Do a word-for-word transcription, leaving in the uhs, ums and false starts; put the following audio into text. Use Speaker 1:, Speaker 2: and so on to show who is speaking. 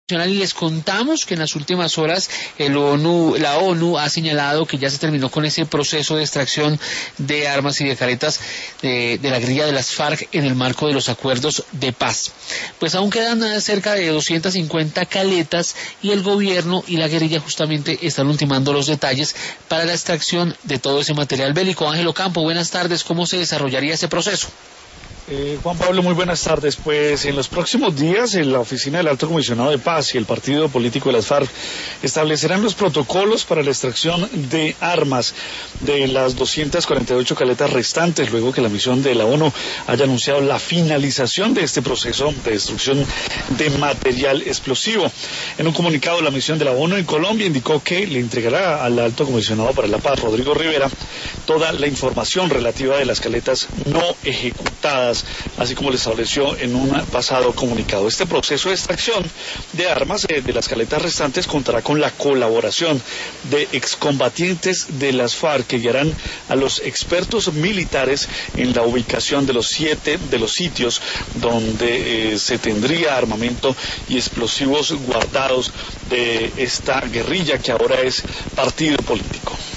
Speaker 1: Y les contamos que en las últimas horas el ONU, la ONU ha señalado que ya se terminó con ese proceso de extracción de armas y de caretas de, de la guerrilla de las FARC en el marco de los acuerdos de paz. Pues aún quedan cerca de doscientas cincuenta caletas y el gobierno y la guerrilla justamente están ultimando los detalles para la extracción de todo ese material bélico. Ángel Ocampo, buenas tardes. ¿Cómo se desarrollaría ese proceso?
Speaker 2: Eh, Juan Pablo, muy buenas tardes. Pues en los próximos días, en la oficina del Alto Comisionado de Paz y el partido político de las FARC establecerán los protocolos para la extracción de armas de las doscientas cuarenta y ocho caletas restantes, luego que la misión de la ONU haya anunciado la finalización de este proceso de destrucción de material explosivo. En un comunicado, la misión de la ONU en Colombia indicó que le entregará al Alto Comisionado para la Paz, Rodrigo Rivera, toda la información relativa de las caletas no ejecutadas, así como le estableció en un pasado comunicado. Este proceso de extracción de armas eh, de las caletas restantes contará con la colaboración de excombatientes de las FARC que guiarán a los expertos militares en la ubicación de los siete de los sitios donde eh, se tendría armamento y explosivos guardados de esta guerrilla que ahora es partido político.